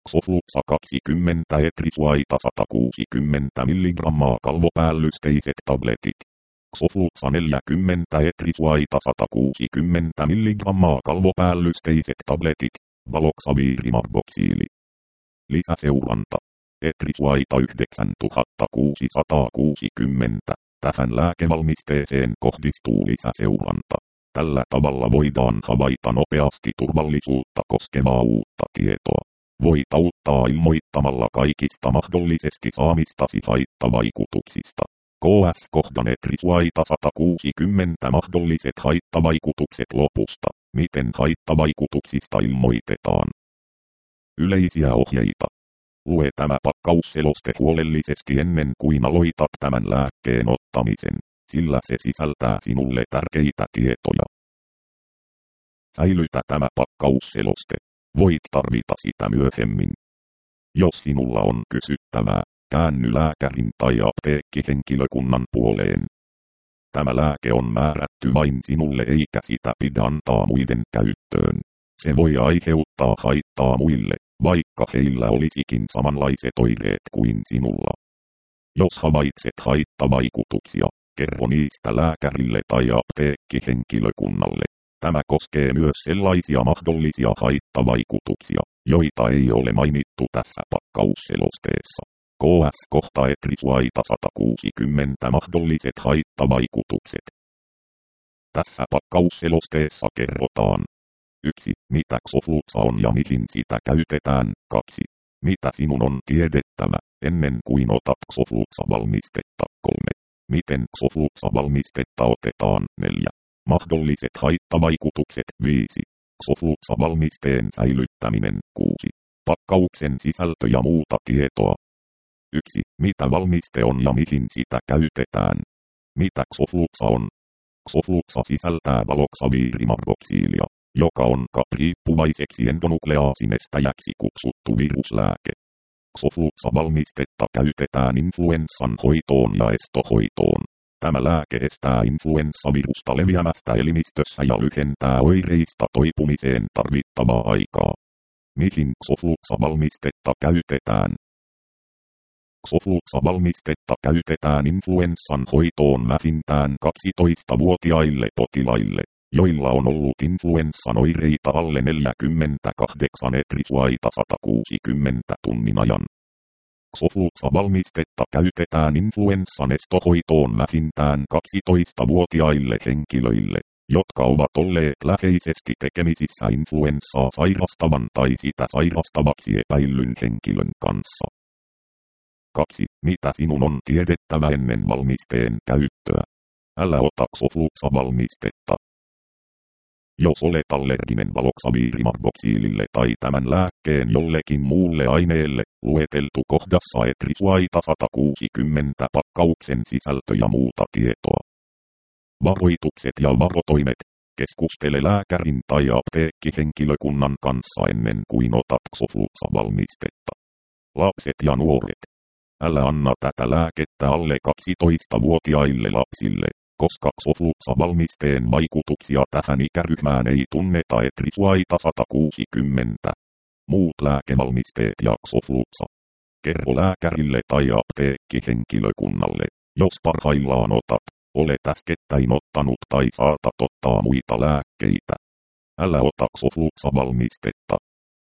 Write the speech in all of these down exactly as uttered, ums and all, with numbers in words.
Xofluxa kaksikymmentä etrisuaita sata kuusikymmentä milligrammaa kalvopäällysteiset tabletit. Xofluxa neljäkymmentä etrisuaita sata kuusikymmentä milligrammaa kalvopäällysteiset tabletit. Valoxaviirimarboksiili. Lisäseuranta. Etrisuaita yhdeksäntuhattakuusisataakuusikymmentä. Tähän lääkevalmisteeseen kohdistuu lisäseuranta. Tällä tavalla voidaan havaita nopeasti turvallisuutta koskevaa uutta tietoa. Voit auttaa ilmoittamalla kaikista mahdollisesti saamistasi haittavaikutuksista. K S-kohdan etrisuaita sata kuusikymmentä mahdolliset haittavaikutukset lopusta. Miten haittavaikutuksista ilmoitetaan? Yleisiä ohjeita. Lue tämä pakkausseloste huolellisesti ennen kuin aloitat tämän lääkkeen ottamisen, sillä se sisältää sinulle tärkeitä tietoja. Säilytä tämä pakkausseloste. Voit tarvita sitä myöhemmin. Jos sinulla on kysyttävää, käänny lääkärin tai apteekkihenkilökunnan puoleen. Tämä lääke on määrätty vain sinulle eikä sitä pidä antaa muiden käyttöön. Se voi aiheuttaa haittaa muille, vaikka heillä olisikin samanlaiset oireet kuin sinulla. Jos havaitset haittavaikutuksia, kerro niistä lääkärille tai apteekkihenkilökunnalle. Tämä koskee myös sellaisia mahdollisia haittavaikutuksia, joita ei ole mainittu tässä pakkausselosteessa. K S-kohta etrisuaita sata kuusikymmentä mahdolliset haittavaikutukset. Tässä pakkausselosteessa kerrotaan. yksi. Mitä Xofluxa on ja mihin sitä käytetään. kaksi. Mitä sinun on tiedettävä, ennen kuin otat Xofluxa-valmistetta. kolme. Miten Xofluxa-valmistetta otetaan. neljä. Mahdolliset haittavaikutukset. viisi. Xofluxa-valmisteen säilyttäminen. kuusi. Pakkauksen sisältö ja muuta tietoa. yksi. Mitä valmiste on ja mihin sitä käytetään. Mitä Xofluxa on? Xofluxa sisältää valoxaviirimarboksiilia, joka on K A P-riippuvaiseksi endonukleaasinestäjäksi kutsuttu viruslääke. Xofluxa-valmistetta käytetään influenssan hoitoon ja estohoitoon. Tämä lääke estää influenssavirusta leviämästä elimistössä ja lyhentää oireista toipumiseen tarvittavaa aikaa. Mihin Xofluxa-valmistetta käytetään? Xofluxa-valmistetta käytetään influenssan hoitoon vähintään kaksitoistavuotiaille potilaille, joilla on ollut influenssan oireita alle neljäkymmentäkahdeksan etrisuaita sata kuusikymmentä tunnin ajan. Xofluxa-valmistetta käytetään influenssan estohoitoon vähintään kaksitoistavuotiaille henkilöille, jotka ovat olleet läheisesti tekemisissä influenssaa sairastavan tai sitä sairastavaksi epäillyn henkilön kanssa. kaksi. Mitä sinun on tiedettävä ennen valmisteen käyttöä? Älä ota Xofluxa-valmistetta. Jos olet allerginen valoxaviirimarboksiilille tai tämän lääkkeen jollekin muulle aineelle, lueteltu kohdassa etrisuaita sata kuusikymmentä pakkauksen sisältö ja muuta tietoa. Varoitukset ja varotoimet. Keskustele lääkärin tai apteekkihenkilökunnan kanssa ennen kuin otat Xofluxa-valmistetta. Lapset ja nuoret. Älä anna tätä lääkettä alle kaksitoistavuotiaille lapsille, koska Xofluxa-valmisteen vaikutuksia tähän ikäryhmään ei tunneta etrisuaita sata kuusikymmentä. Muut lääkevalmisteet ja Xofluxa. Kerro lääkärille tai apteekkihenkilökunnalle, jos parhaillaan otat, olet äskettäin ottanut tai saatat ottaa muita lääkkeitä. Älä ota Xofluxa-valmistetta.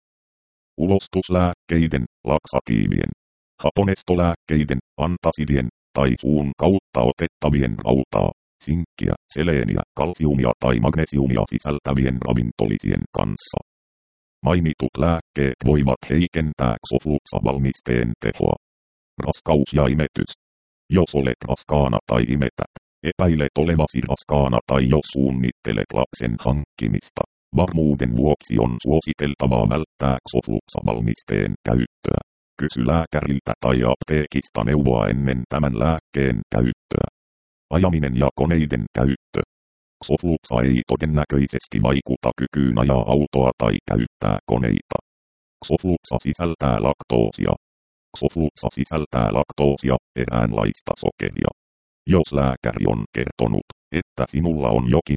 Ulostuslääkkeiden, laksatiivien, haponestolääkkeiden, antasidien tai suun kautta otettavien rautaa, sinkkiä, seleeniä, kalsiumia tai magnesiumia sisältävien ravintolisien kanssa. Mainitut lääkkeet voivat heikentää Xofluxa-valmisteen tehoa. Raskaus ja imetys. Jos olet raskaana tai imetät, epäilet olevasi raskaana tai jos suunnittelet lapsen hankkimista, varmuuden vuoksi on suositeltavaa välttää Xofluxa-valmisteen käyttöä. Kysy lääkäriltä tai apteekista neuvoa ennen tämän lääkkeen käyttöä. Ajaminen ja koneiden käyttö. Xofluxa ei todennäköisesti vaikuta kykyyn ajaa autoa tai käyttää koneita. Xofluxa sisältää laktoosia. Xofluxa sisältää laktoosia, eräänlaista sokeria. Jos lääkäri on kertonut, että sinulla on jokin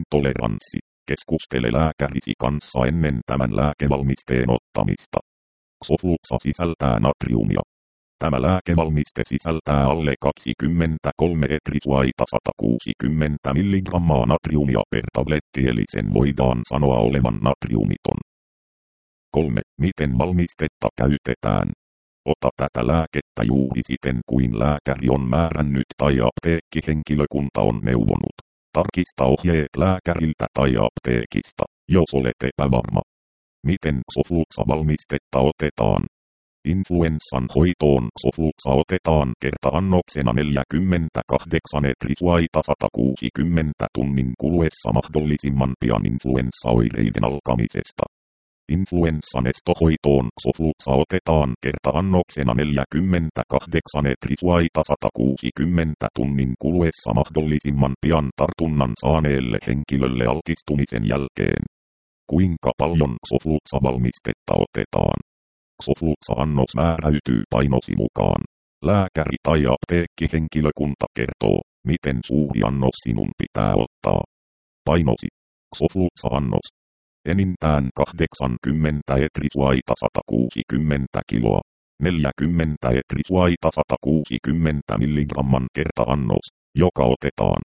sokeriintoleranssi, keskustele lääkärisi kanssa ennen tämän lääkevalmisteen ottamista. Xofluxa sisältää natriumia. Tämä lääkevalmiste sisältää alle kaksikymmentäkolme etrisuaita sata kuusikymmentä milligrammaa natriumia per tabletti, eli sen voidaan sanoa olevan natriumiton. kolme. Miten valmistetta käytetään? Ota tätä lääkettä juuri siten kuin lääkäri on määrännyt tai apteekkihenkilökunta on neuvonut. Tarkista ohjeet lääkäriltä tai apteekista, jos olet epävarma. Miten Xofluxa-valmistetta otetaan? Influenssan hoitoon Xofluxa otetaan kerta-annoksena neljäkymmentäkahdeksan etrisuaita sata kuusikymmentä tunnin kuluessa mahdollisimman pian influenssaoireiden alkamisesta. Influenssan estohoitoon Xofluxa otetaan kerta-annoksena neljäkymmentäkahdeksan etrisuaita sata kuusikymmentä tunnin kuluessa mahdollisimman pian tartunnan saaneelle henkilölle altistumisen jälkeen. Kuinka paljon Xofluxa-valmistetta otetaan? Xofluxa-annos määräytyy painosi mukaan. Lääkäri tai apteekkihenkilökunta kertoo, miten suuri annos sinun pitää ottaa. Painosi. Xofluxa-annos. Enintään kahdeksankymmentä etrisuaita sata kuusikymmentä kiloa. neljäkymmentä etrisuaita sata kuusikymmentä milligramman kerta-annos, joka otetaan.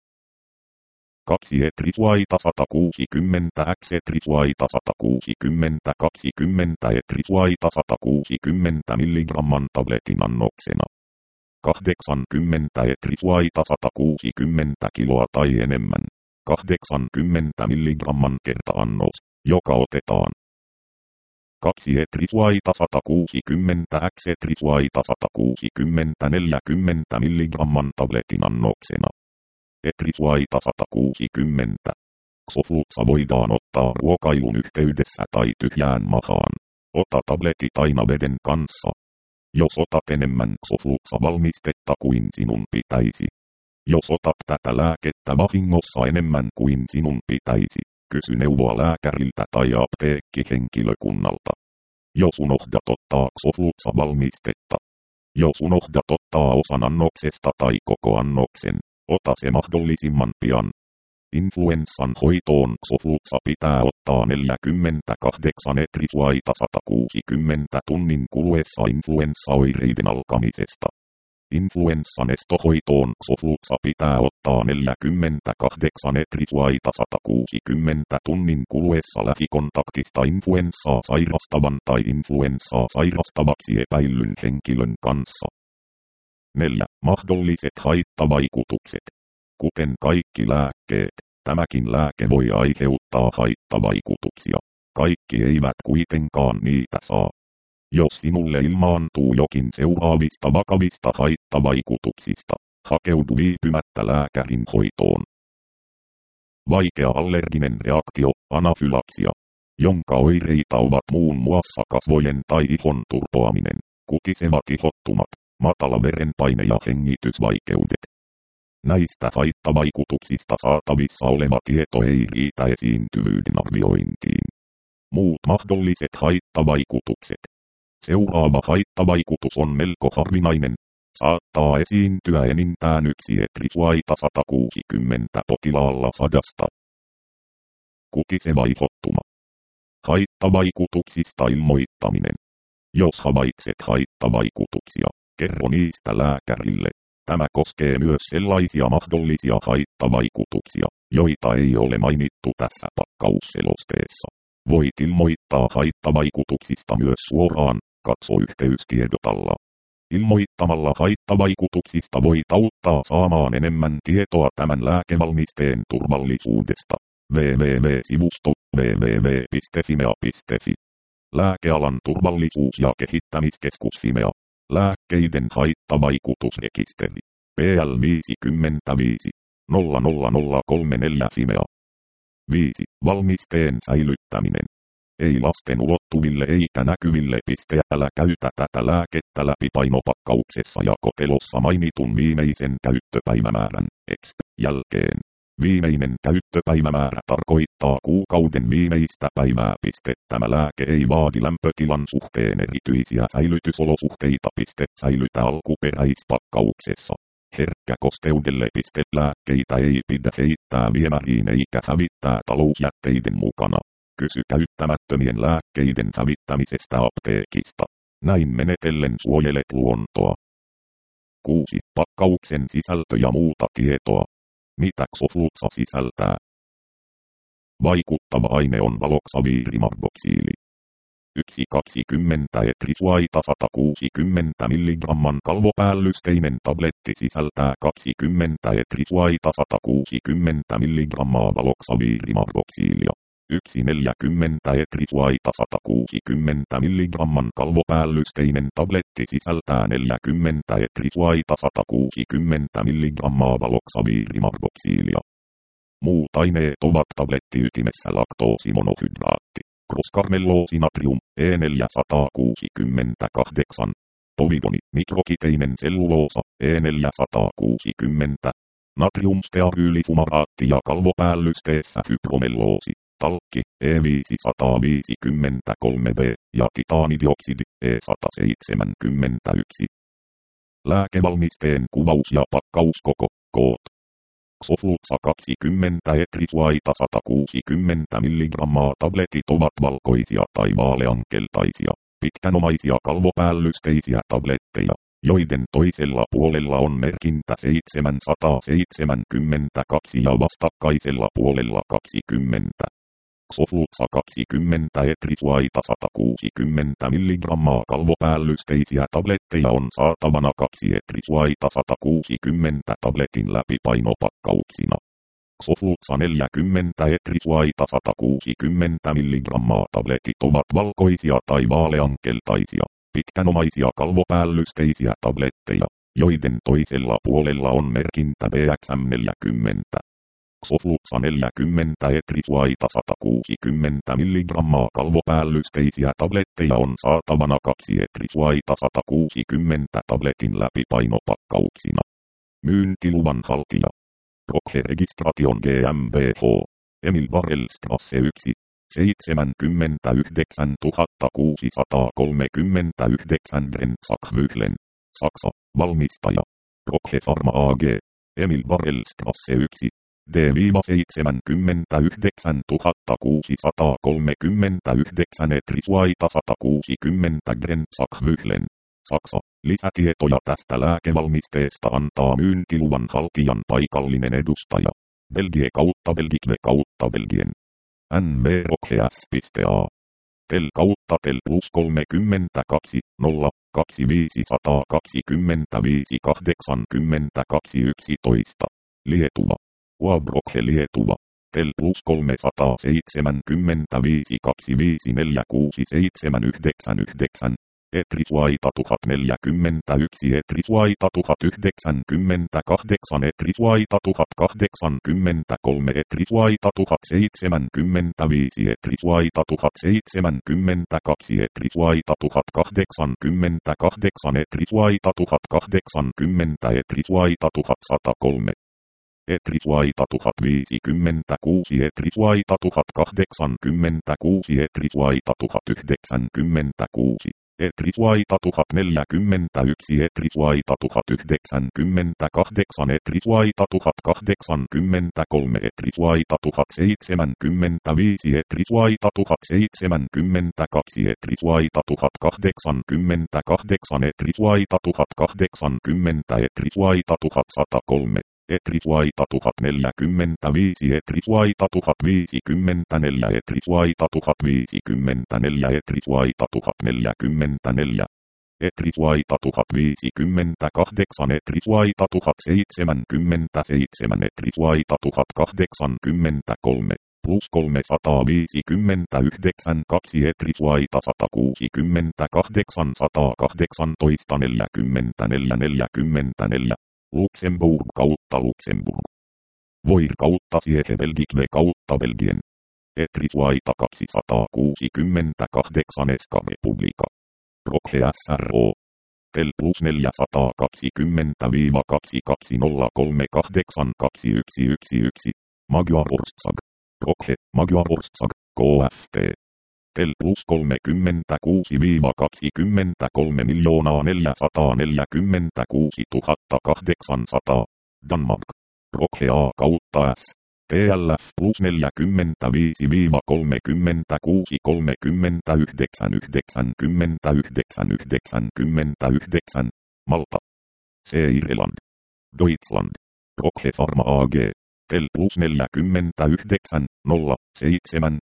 kaksi etrisuaita sata kuusikymmentä x etrisuaita sata kuusikymmentä kaksikymmentä etrisuaita sata kuusikymmentä milligramman tabletin annoksena. kahdeksankymmentä etrisuaita sata kuusikymmentä kiloa tai enemmän. kahdeksankymmentä milligramman kerta-annos, joka otetaan. kaksi etrisuaita sata kuusikymmentä x etrisuaita sata kuusikymmentä neljäkymmentä milligramman tabletin annoksena. Etrisuaita sata kuusikymmentä. Xofluxa voidaan ottaa ruokailun yhteydessä tai tyhjään mahaan. Ota tabletit aina veden kanssa. Jos otat enemmän Xofluxa-valmistetta kuin sinun pitäisi. Jos otat tätä lääkettä vahingossa enemmän kuin sinun pitäisi, kysy neuvoa lääkäriltä tai apteekkihenkilökunnalta. Jos unohdat ottaa Xofluxa-valmistetta. Jos unohdat ottaa osan annoksesta tai koko annoksen, ota se mahdollisimman pian. Influenssan hoitoon Xofluxa pitää ottaa neljäkymmentäkahdeksan etrisuaita sata kuusikymmentä tunnin kuluessa influenssaoireiden alkamisesta. Influenssan estohoitoon Xofluxa pitää ottaa neljäkymmentäkahdeksan etrisuaita sata kuusikymmentä tunnin kuluessa lähikontaktista influenssaa sairastavan tai influenssaa sairastavaksi epäillyn henkilön kanssa. neljä. Mahdolliset haittavaikutukset. Kuten kaikki lääkkeet, tämäkin lääke voi aiheuttaa haittavaikutuksia. Kaikki eivät kuitenkaan niitä saa. Jos sinulle ilmaantuu jokin seuraavista vakavista haittavaikutuksista, hakeudu viipymättä lääkärin hoitoon. Vaikea allerginen reaktio, anafylaksia, jonka oireita ovat muun muassa kasvojen tai ihon turpoaminen, kutisevat ihottumat, matala verenpaine ja hengitysvaikeudet. Näistä haittavaikutuksista saatavissa oleva tieto ei riitä esiintyvyyden arviointiin. Muut mahdolliset haittavaikutukset. Seuraava haittavaikutus on melko harvinainen. Saattaa esiintyä enintään yksi etrisuaita sata kuusikymmentä potilaalla sadasta. Kutiseva ihottuma. Haittavaikutuksista ilmoittaminen. Jos havaitset haittavaikutuksia, kerro niistä lääkärille. Tämä koskee myös sellaisia mahdollisia haittavaikutuksia, joita ei ole mainittu tässä pakkausselosteessa. Voit ilmoittaa haittavaikutuksista myös suoraan, katso yhteystiedot alla. Ilmoittamalla haittavaikutuksista voit auttaa saamaan enemmän tietoa tämän lääkevalmisteen turvallisuudesta. www-sivusto www piste fimea piste fi. Lääkealan turvallisuus- ja kehittämiskeskus Fimea. Lääkkeiden haittavaikutusrekisteri. P L viisikymmentäviisi nolla nolla nolla kolme neljä Fimea. viisi. Valmisteen säilyttäminen. Ei lasten ulottuville eikä näkyville piste. Älä käytä tätä lääkettä läpi painopakkauksessa ja kotelossa mainitun viimeisen käyttöpäivämäärän X jälkeen. Viimeinen käyttöpäivämäärä tarkoittaa kuukauden viimeistä päivää. Tämä lääke ei vaadi lämpötilan suhteen erityisiä säilytysolosuhteita. Säilytä alkuperäispakkauksessa. Herkkä kosteudelle. Lääkkeitä ei pidä heittää viemäriin eikä hävittää talousjätteiden mukana. Kysy käyttämättömien lääkkeiden hävittämisestä apteekista. Näin menetellen suojelet luontoa. kuusi. Pakkauksen sisältö ja muuta tietoa. Mitä Xofluxa sisältää? Vaikuttava aine on valoksaviirimarboksiili. yksi kaksikymmentä etrisuaita sata kuusikymmentä milligramman kalvopäällysteinen tabletti sisältää kaksikymmentä etrisuaita sata kuusikymmentä milligrammaa valoksaviirimarboksiilia. yksi neljäkymmentä etrisuaita sata kuusikymmentä milligramman kalvopäällysteinen tabletti sisältää neljäkymmentä etrisuaita sata kuusikymmentä milligrammaa valoksaviirimarboksiilia. Muut aineet ovat tablettiytimessä laktoosimonohydraatti, kroskarmelloosi-natrium, E neljäsataakuusikymmentäkahdeksan, povidoni, mikrokiteinen selluloosa, E neljäsataakuusikymmentä, natriumstearyylifumaраatti ja kalvopäällysteessä hypromelloosi, talkki, E viisisataaviisikymmentäkolme B ja titaanidioksidi, E sata seitsemänkymmentäyksi. Lääkevalmisteen kuvaus ja pakkauskoko, koot. Xofluxa kaksikymmentä etrisuaita sata kuusikymmentä milligrammaa tabletit ovat valkoisia tai vaaleankeltaisia, pitkänomaisia kalvopäällysteisiä tabletteja, joiden toisella puolella on merkintä seitsemänsataaseitsemänkymmentäkaksi ja vastakkaisella puolella kaksikymmentä. Xofluxa kaksikymmentä etrisuaita sata kuusikymmentä milligrammaa kalvopäällysteisiä tabletteja on saatavana kaksi etrisuaita sata kuusikymmentä tabletin läpipainopakkauksina. Xofluxa neljäkymmentä etrisuaita sata kuusikymmentä milligrammaa tabletit ovat valkoisia tai vaaleankeltaisia, pitkänomaisia kalvopäällysteisiä tabletteja, joiden toisella puolella on merkintä B X M neljäkymmentä. Xofluxa neljäkymmentä etrisuaita sata kuusikymmentä milligrammaa kalvopäällysteisiä tabletteja on saatavana kaksi etrisuaita sata kuusikymmentä tabletin läpipainopakkauksina. Myyntiluvan haltija. Roche Registration GmbH. Emil Barrelstrasse yksi. seitsemänkymmentäyhdeksäntuhattakuusisataakolmekymmentäyhdeksän Grenzach-Mühlen. Saksa. Valmistaja. Roche Pharma A G. Emil Barrelstrasse yksi. D seitsemänkymmentäyhdeksäntuhattakuusisataakolmekymmentäyhdeksän etrisuaita sata kuusikymmentä Grenzach-Mühlen. Saksa. Lisätietoja tästä lääkevalmisteesta antaa myyntiluvan haltijan paikallinen edustaja. Belgie kautta Belgique kautta Belgien. N V Roche.A. Tel kautta Tel plus kolmekymmentäkaksi, nolla, kaksikymmentäviisi kahdeksankymmentäkaksi yksitoista. Lietuva. Uab Roche Lietuva. Tel plus kolmesataaseitsemänkymmentäviisi kaksikymmentäviisi kuusi seitsemän yhdeksän yhdeksän. Etrisuaita tuhat neljäkymmentäyksi Etrisuaita tuhat yhdeksänkymmentäkahdeksan Etrisuaita tuhat kahdeksankymmentäkolme Etrisuaita tuhat seitsemänkymmentäviisi Etrisuaita tuhat seitsemänkymmentäkaksi Etrisuaita tuhat kahdeksankymmentäkahdeksan Etrisuaita tuhat kahdeksankymmentä Etrisuaita tuhat sata kolme Etrisuaita tuhat viisikymmentäkuusi Etrisuaita tuhat kahdeksankymmentäkuusi Etrisuaita tuhat yhdeksänkymmentäkuusi Etrisuaita tuhat neljäkymmentäyksi Etrisuaita tuhat yhdeksänkymmentäkahdeksan Etrisuaita tuhat kahdeksankymmentäkolme Etrisuaita tuhat seitsemänkymmentäviisi Etrisuaita tuhat seitsemänkymmentäkaksi Etrisuaita tuhat kahdeksankymmentäkahdeksan Etrisuaita tuhat kahdeksankymmentä Etrisuaita tuhat sata kolme Etrisuaita tuhat neljäkymmentäviisi Etrisuaita tuhat viisikymmentäneljä Etrisuaita tuhat viisikymmentäneljä Etrisuaita tuhat neljäkymmentäneljä Etrisuaita tuhat viisikymmentäkahdeksan Etrisuaita tuhat seitsemänkymmentäseitsemän Etrisuaita tuhat kahdeksankymmentäkolme plus kolmesataaviisikymmentäyhdeksän kaksi Etrisuaita sata kuusikymmentäkahdeksan sata kahdeksantoista neljäkymmentäneljä neljäkymmentäneljä Luxemburg kautta Luxemburg. Voir kautta Siege Belgique kautta Belgien. Etrisuaita kaksisataakuusikymmentäkahdeksan Eska Republika. Roche S R O. Tel plus neljäsataakaksikymmentä kaksituhattakaksikymmentä kaksi yksi yksi yksi. Magyar Orszag. Roche, Magyar Orszag, K F T. Tel plus kolmekymmentäkuusi kaksikymmentäkolme miljoonaa neljäsataaneljäkymmentäkuusituhatta kahdeksansataa. Danmark. Roche A kautta S. T L F plus neljäkymmentäviisi kolmekymmentäkuusi kolmekymmentäyhdeksän yhdeksänkymmentäyhdeksän yhdeksänkymmentäyhdeksän, Malta. C. Irland. Deutschland. Roche Pharma A G. Tel plus neljäkymmentäyhdeksän nolla seitsemän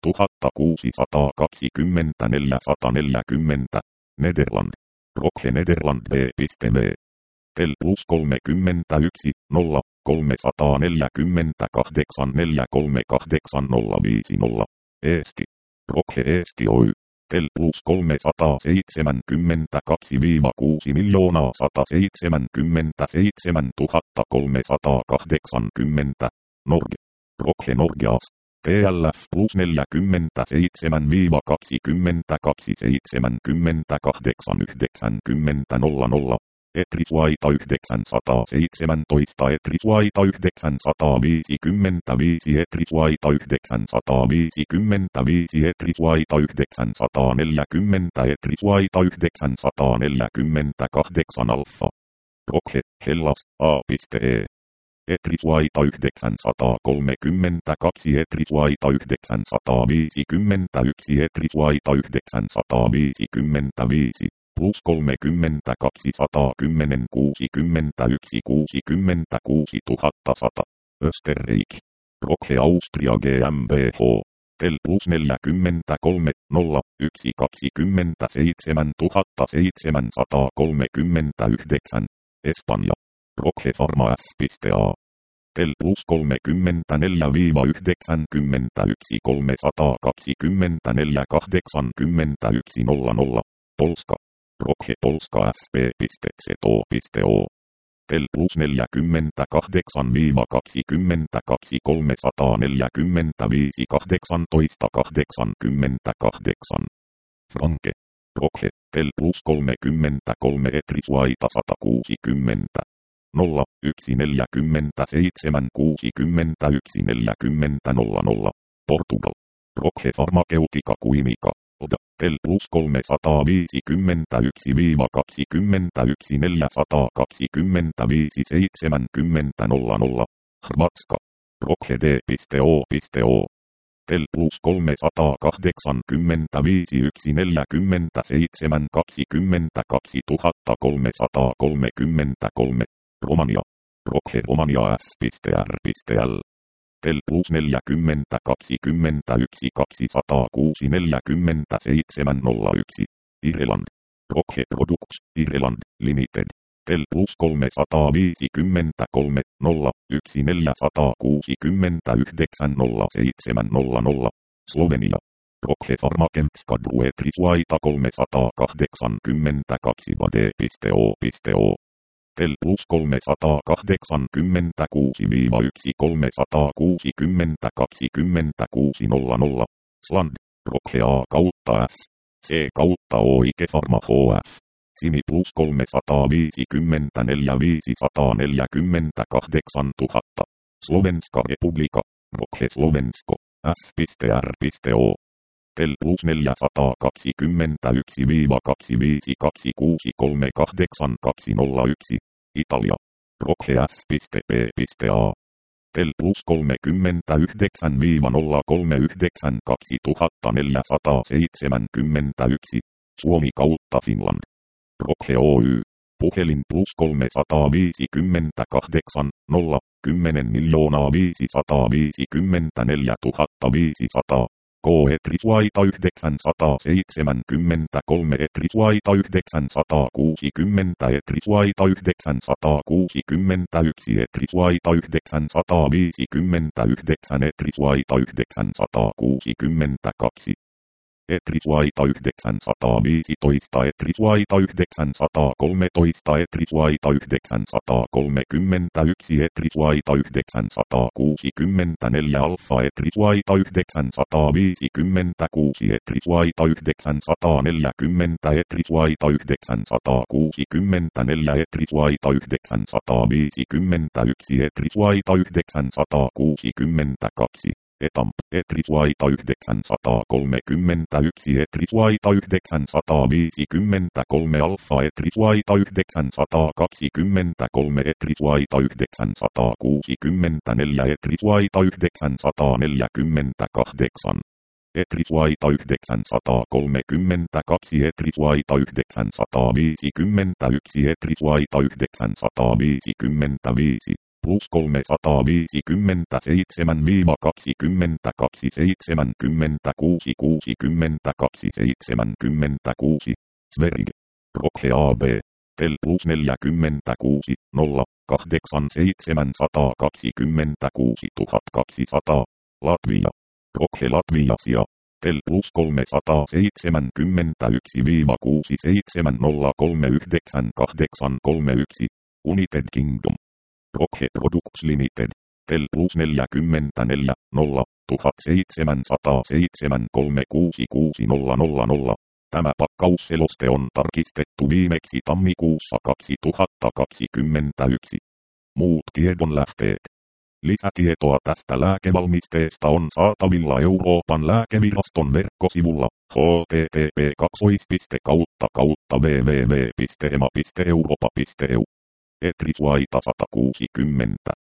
kuusisataakaksikymmentäneljä sataneljäkymmentä, Nederland. Roche Nederland B P V. Tel plus kolmekymmentäyksi nolla kolmesataaneljäkymmentäkahdeksan neljä kolme kahdeksan nolla viisi nolla, Eesti. Roche Eesti Oy. Tel plus kolmesataaseitsemänkymmentäkaksi kuusi miljoonaa sataseitsemänkymmentäseitsemän tuhatta kolmesataakahdeksankymmentä, Norge. Roche Norgeas. T L F plus neljäkymmentäseitsemän kaksikymmentäkaksi seitsemänkymmentäkahdeksan yhdeksänkymmentä nolla nolla, Etrisvaita yhdeksänsataaseitsemäntoista Etrisvaita yhdeksänsataaviisikymmentäviisi Etrisvaita yhdeksänsataaviisikymmentäviisi Etrisvaita yhdeksänsataaneljäkymmentä Etrisvaita yhdeksänsataaneljäkymmentäkahdeksan Alfa. Roche, Hellas, A.E. Etrisvaita yhdeksänsataakolmekymmentäkaksi Etrisvaita yhdeksänsataaviisikymmentäyksi Etrisvaita yhdeksänsataaviisikymmentäviisi plus kolmekymmentäkaksi satakymmenen kuusikymmentäyksi kuusikymmentäkuusi tuhatta sata, Österreich. Roche Austria GmbH. Tel plus neljäkymmentäkolme nolla yksi kaksikymmentäseitsemän tuhatta seitsemänsataakolmekymmentäyhdeksän, Espanja. Roche Pharma S.A. Tel plus kolmekymmentäneljä yhdeksänkymmentäyksi kolmesataakaksikymmentäneljä kahdeksankymmentäyksi nolla nolla, Polska. Roche Polska S P Z O. Tel plus neljäkymmentäkahdeksan kaksikymmentäkaksi kolmesataaneljäkymmentäviisi kahdeksantoista kahdeksankymmentäkahdeksan, Franke. Roche, Tel plus kolmekymmentäkolme Etrisvaita satakuusikymmentä nolla yksi neljäkymmentäseitsemän kuusikymmentäyksi neljäkymmentä nolla nolla, Portugal. Roche Pharmaceutica Quimica. Tel plus kolmesataaviisikymmentäyksi kaksikymmentäyksi neljäsataakaksikymmentäviisi seitsemänkymmentä nolla nolla, Hrvatska. Roche D.O. Tel plus kolmesataakahdeksankymmentäviisi yksi neljäkymmentäseitsemän kaksikymmentäkaksi tuhatta kolmesataakolmekymmentäkolme, Romania. Roche Romania S.R.L. Tel plus neljäkymmentä kaksikymmentäyksi kaksisataakuusi neljäkymmentäseitsemän nolla yksi, Irland. Roche Products, Irland, Limited. Tel plus kolmesataaviisikymmentäkolme nolla yksi neljäsataakuusikymmentäyhdeksän nolla seitsemän nolla nolla, Slovenia. Roche Pharmaceutica Etrisvaita kolmesataakahdeksankymmentäkaksi D.O. Tel plus kolmesataakahdeksankymmentäkuusi yksi kolmesataakuusikymmentä kaksikymmentäkuusi nolla nolla, Sland. Roche A kautta S. C kautta Oike Pharma H F. Sini plus kolmesataaviisikymmentäneljä viisisataaneljäkymmentäkahdeksan tuhatta, Slovenska Republika. Roche Slovensko S.R.O. Tel plus neljäsataakaksikymmentäyksi kaksi viisi kaksi kuusi kolme kahdeksan kaksi nolla yksi, Italia. Roche S.P.A. Tel plus kolmekymmentäyhdeksän nolla kolme yhdeksän kaksi neljäsataaseitsemänkymmentäyksi, Suomi kautta Finland. Roche Oy. Puhelin plus kolmesataaviisikymmentäkahdeksan nolla kymmenen miljoonaa viisisataaviisikymmentäneljä tuhatta viisisataa. K Etrisvaita yhdeksänsataaseitsemänkymmentäkolme Etrisvaita yhdeksänsataakuusikymmentä Etrisvaita yhdeksänsataakuusikymmentäyksi Etrisvaita yhdeksänsataaviisikymmentäyhdeksän Etrisvaita yhdeksänsataakuusikymmentäkaksi Etrisvaita yhdeksänsataaviisitoista Etrisvaita yhdeksänsataakolmetoista Etrisvaita yhdeksänsataakolmekymmentäyksi Etrisvaita yhdeksänsataakuusikymmentäneljä Alfa Etrisvaita yhdeksänsataaviisikymmentäkuusi Etrisvaita yhdeksänsataaneljäkymmentä Etrisvaita yhdeksänsataakuusikymmentäneljä Etrisvaita yhdeksänsataaviisikymmentäyksi Etrisvaita yhdeksänsataakuusikymmentäkaksi Etamp, Etrisvaita yhdeksänsataakolmekymmentäyksi, Etrisvaita yhdeksänsataaviisikymmentäkolme, Alfa Etrisvaita yhdeksänsataakaksikymmentäkolme, Etrisvaita yhdeksänsataakuusikymmentäneljä, Etrisvaita yhdeksänsataaneljäkymmentäkahdeksan. Etrisvaita yhdeksänsataakolmekymmentäkaksi, Etrisvaita yhdeksänsataaviisikymmentäyksi, Etrisvaita yhdeksänsataaviisikymmentäviisi, plus kolmesataaviisikymmentäseitsemän kaksikymmentäkaksi seitsemänkymmentäkuusi kuusikymmentäkaksi seitsemänkymmentäkuusi, Sverige, Rokhe A B, Tel plus neljäkymmentäkuusi nolla kahdeksan seitsemänsataakaksikymmentäkuusi kaksisataa, Latvia, Rokhe Latviasia, Tel plus kolmesataaseitsemänkymmentäyksi kuusi seitsemän nolla kolme yhdeksän kahdeksan kolme yksi, United Kingdom, Rokhe Products Limited, Tel plus neljäkymmentäneljä nolla seitsemänsataa kolme kuusi kuusi nolla nolla nolla. Tämä pakkausseloste on tarkistettu viimeksi tammikuussa kaksituhattakaksikymmentäyksi. Muut tiedonlähteet. Lisätietoa tästä lääkevalmisteesta on saatavilla Euroopan lääkeviraston verkkosivulla h t t p kautta kautta w w w piste e m a piste europa piste e u. Etrisvaita sata kuusikymmentä.